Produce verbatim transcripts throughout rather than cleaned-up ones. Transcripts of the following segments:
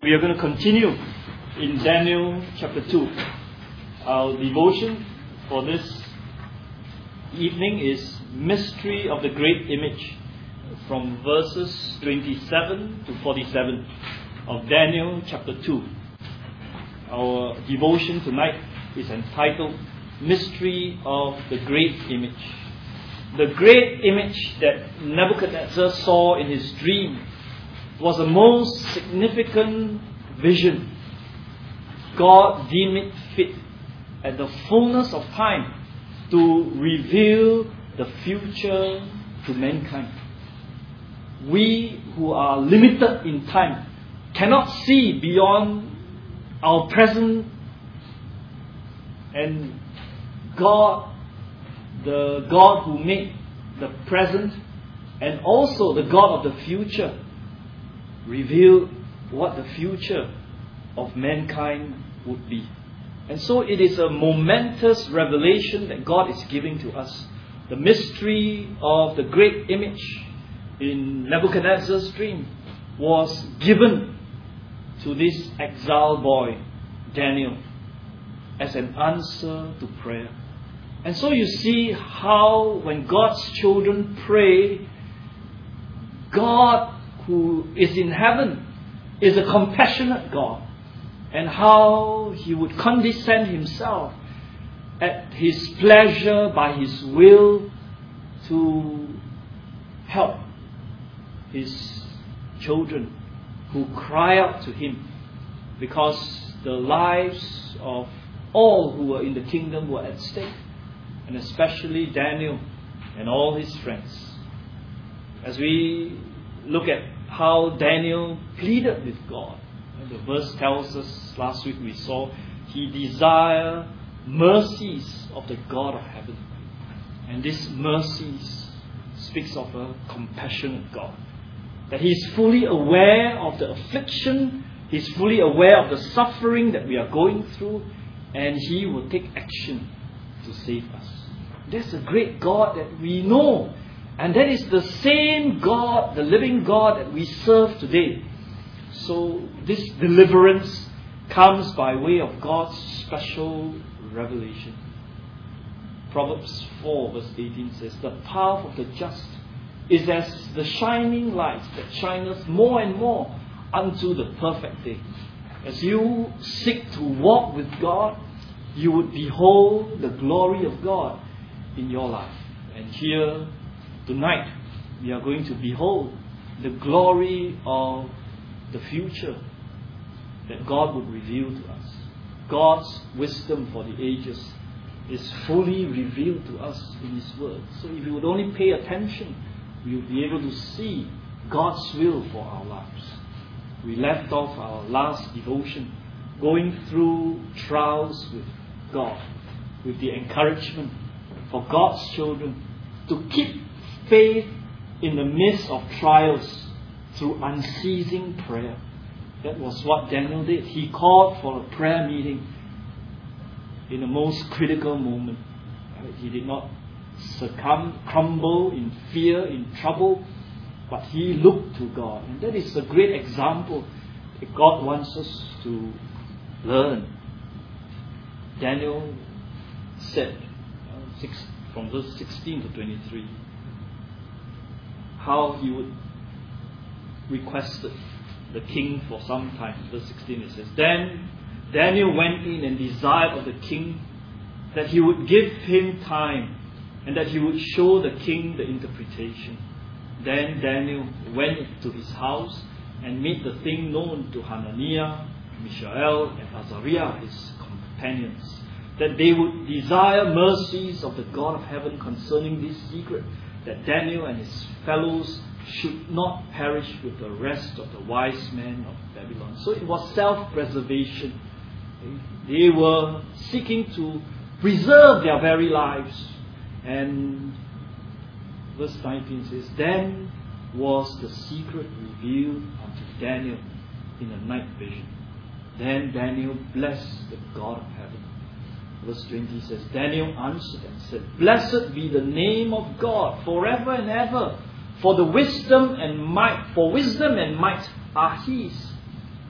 We are going to continue in Daniel chapter two. Our devotion for this evening is Mystery of the Great Image, from verses twenty-seven to forty-seven of Daniel chapter two. Our devotion tonight is entitled Mystery of the Great Image. The great image that Nebuchadnezzar saw in his dream was the most significant vision. God deemed it fit at the fullness of time to reveal the future to mankind. We who are limited in time cannot see beyond our present, and God, the God who made the present and also the God of the future, revealed what the future of mankind would be. And so it is a momentous revelation that God is giving to us. The mystery of the great image in Nebuchadnezzar's dream was given to this exiled boy, Daniel, as an answer to prayer. And so you see how when God's children pray, God who is in heaven is a compassionate God, and how He would condescend Himself at His pleasure by His will to help His children who cry out to Him, because the lives of all who were in the kingdom were at stake, and especially Daniel and all his friends. As we look at how Daniel pleaded with God, the verse tells us, last week we saw, he desired mercies of the God of heaven. And this mercies speaks of a compassionate God. That He is fully aware of the affliction, He is fully aware of the suffering that we are going through, and He will take action to save us. That's a great God that we know. And that is the same God, the living God that we serve today. So this deliverance comes by way of God's special revelation. Proverbs four verse eighteen says, "The path of the just is as the shining light that shineth more and more unto the perfect day." As you seek to walk with God, you would behold the glory of God in your life. And here tonight, we are going to behold the glory of the future that God would reveal to us. God's wisdom for the ages is fully revealed to us in His Word. So if you would only pay attention, we will be able to see God's will for our lives. We left off our last devotion going through trials with God, with the encouragement for God's children to keep faith in the midst of trials through unceasing prayer. That was what Daniel did. He called for a prayer meeting in the most critical moment. He did not succumb, crumble in fear, in trouble, but he looked to God. And that is a great example that God wants us to learn. Daniel said, uh, six, from verse sixteen to twenty-three, how he would requested the king for some time. Verse sixteen, it says, "Then Daniel went in and desired of the king that he would give him time, and that he would show the king the interpretation. Then Daniel went to his house and made the thing known to Hananiah, Mishael, and Azariah, his companions, that they would desire mercies of the God of heaven concerning this secret, that Daniel and his fellows should not perish with the rest of the wise men of Babylon." So it was self-preservation. They were seeking to preserve their very lives. And verse nineteen says, "Then was the secret revealed unto Daniel in a night vision. Then Daniel blessed the God of heaven." Verse twenty says, "Daniel answered and said, Blessed be the name of God forever and ever, for the wisdom and might, for wisdom and might are His.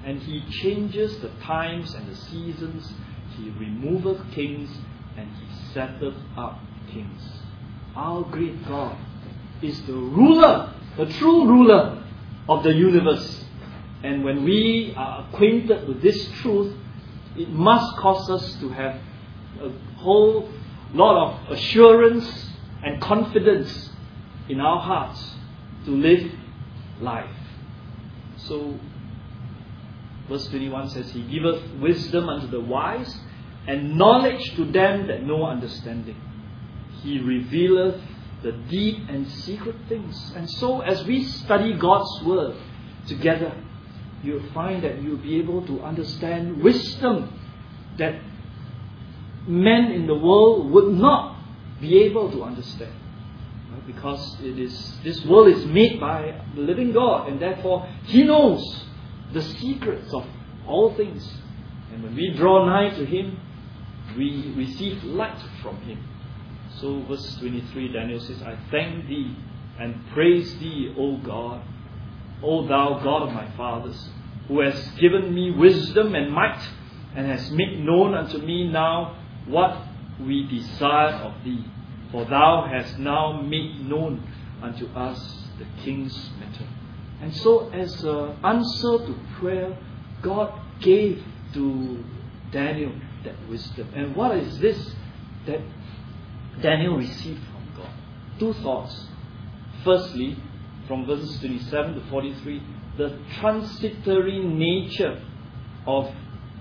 And He changes the times and the seasons. He removeth kings and He setteth up kings. Our great God is the ruler, the true ruler of the universe. And when we are acquainted with this truth, it must cause us to have a whole lot of assurance and confidence in our hearts to live life. So, verse twenty-one says, He giveth wisdom unto the wise, and knowledge to them that know understanding. He revealeth the deep and secret things. And so, as we study God's Word together, you'll find that you'll be able to understand wisdom that men in the world would not be able to understand. Right? Because it is this world is made by the living God, and therefore He knows the secrets of all things. And when we draw nigh to Him, we receive light from Him. So verse twenty-three, Daniel says, I thank Thee and praise Thee, O God, O Thou God of my fathers, who hast given me wisdom and might, and hast made known unto me now what we desire of Thee. For Thou hast now made known unto us the King's matter. And so, as an answer to prayer, God gave to Daniel that wisdom. And what is this that Daniel received from God? Two thoughts. Firstly, from verses twenty-seven to forty-three, the transitory nature of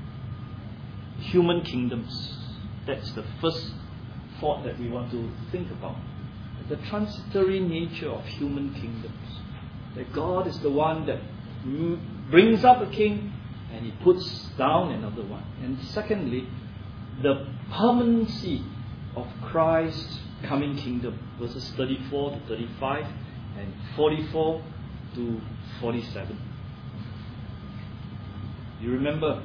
human kingdoms. That's the first thought that we want to think about. The transitory nature of human kingdoms. That God is the one that brings up a king and He puts down another one. And secondly, the permanency of Christ's coming kingdom. Verses thirty-four to thirty-five and forty-four to forty-seven. You remember,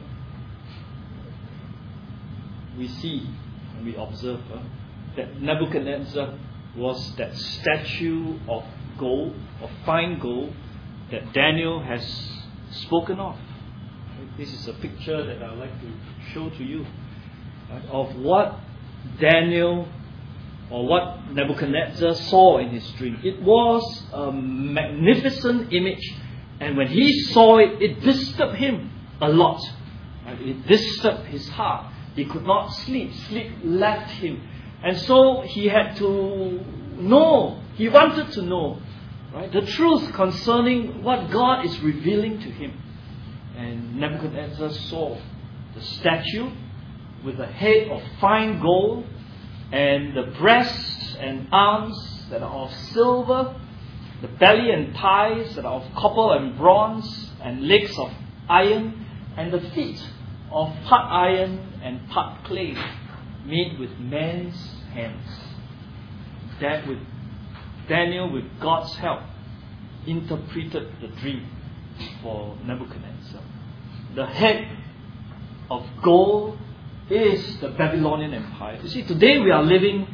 we see and we observe uh, that Nebuchadnezzar was that statue of gold, of fine gold, that Daniel has spoken of. This is a picture that I would like to show to you right, of what Daniel or what Nebuchadnezzar saw in his dream. It was a magnificent image, and when he saw it, it disturbed him a lot. Right? It disturbed his heart. He could not sleep. Sleep left him. And so he had to know, he wanted to know right, the truth concerning what God is revealing to him. And Nebuchadnezzar saw the statue with a head of fine gold, and the breasts and arms that are of silver, the belly and thighs that are of copper and bronze, and legs of iron, and the feet of part iron and part clay, made with men's hands. That with Daniel, with God's help, interpreted the dream for Nebuchadnezzar. The head of gold is the Babylonian Empire. You see, today we are living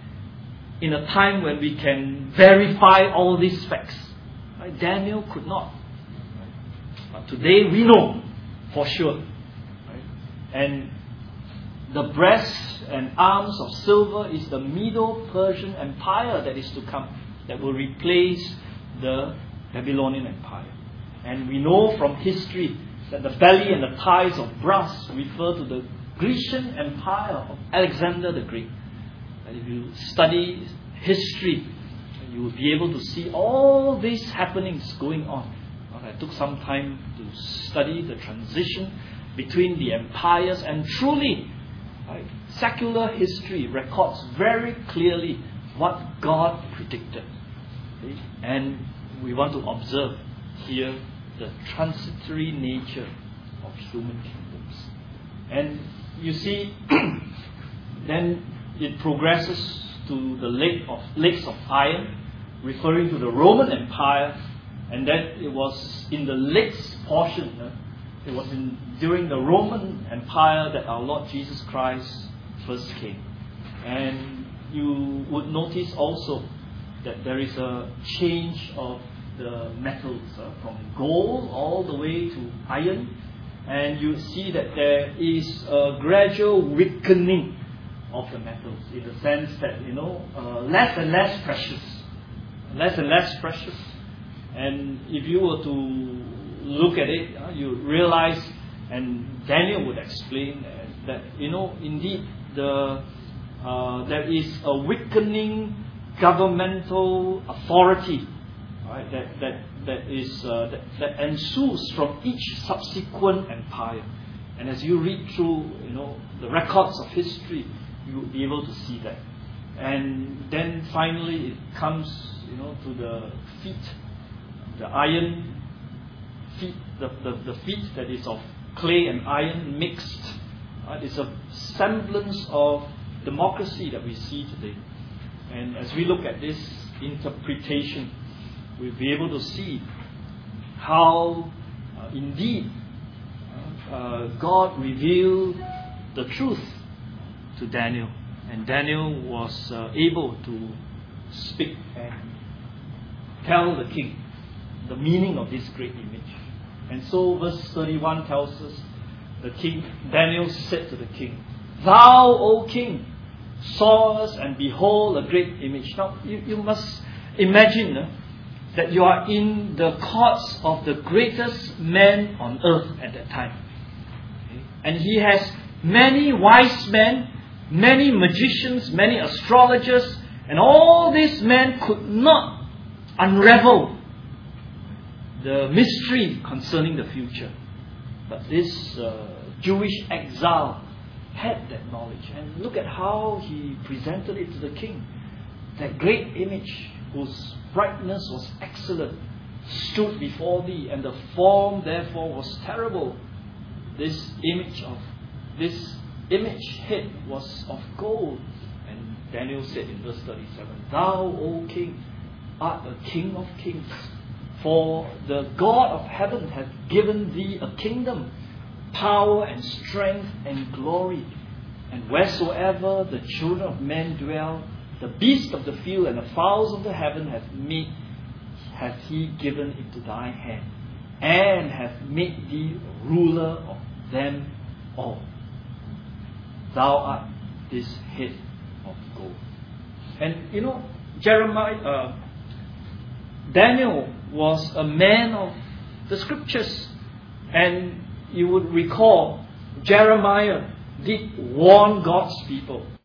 in a time when we can verify all these facts. Right? Daniel could not. Right? But today we know for sure. Right? And the breasts and arms of silver is the Medo-Persian Empire that is to come, that will replace the Babylonian Empire. And we know from history that the belly and the thighs of brass refer to the Grecian Empire of Alexander the Great. And if you study history, you will be able to see all these happenings going on. I took some time to study the transition between the empires, and truly, right, secular history records very clearly what God predicted. Okay? And we want to observe here the transitory nature of human kingdoms. And you see, then it progresses to the lake of lakes of iron, referring to the Roman Empire, and then it was in the lakes portion. Uh, it was in during the Roman Empire that our Lord Jesus Christ first came. And you would notice also that there is a change of the metals uh, from gold all the way to iron, and you see that there is a gradual weakening of the metals, in the sense that, you know, uh, less and less precious, less and less precious. And if you were to look at it, uh, you realize, and Daniel would explain uh, that, you know, indeed the uh, there is a weakening governmental authority, right, that that that is uh, that, that ensues from each subsequent empire. And as you read through, you know, the records of history, you will be able to see that. And then finally it comes, you know, to the feet, the iron feet, the, the, the feet that is of clay and iron mixed. Right? It's a semblance of democracy that we see today. And as we look at this interpretation, we'll be able to see how uh, indeed uh, uh, God revealed the truth to Daniel, and Daniel was uh, able to speak and tell the king the meaning of this great image. And so verse thirty-one tells us, the king, Daniel said to the king, "Thou, O king, sawest and behold a great image." Now you, you must imagine uh, that you are in the courts of the greatest man on earth at that time. Okay? And he has many wise men, many magicians, many astrologers, and all these men could not unravel the mystery concerning the future. But this uh, Jewish exile had that knowledge. And look at how he presented it to the king. That great image, whose brightness was excellent, stood before thee, and the form therefore was terrible. This image of this image head was of gold. And Daniel said in verse thirty-seven, "Thou, O king, art the king of kings. For the God of heaven hath given thee a kingdom, power and strength and glory. And wheresoever the children of men dwell, the beasts of the field and the fowls of the heaven hath made, hath he given into thy hand, and hath made thee ruler of them all. Thou art this head of gold." And you know, Jeremiah, uh, Daniel was a man of the scriptures, and you would recall Jeremiah did warn God's people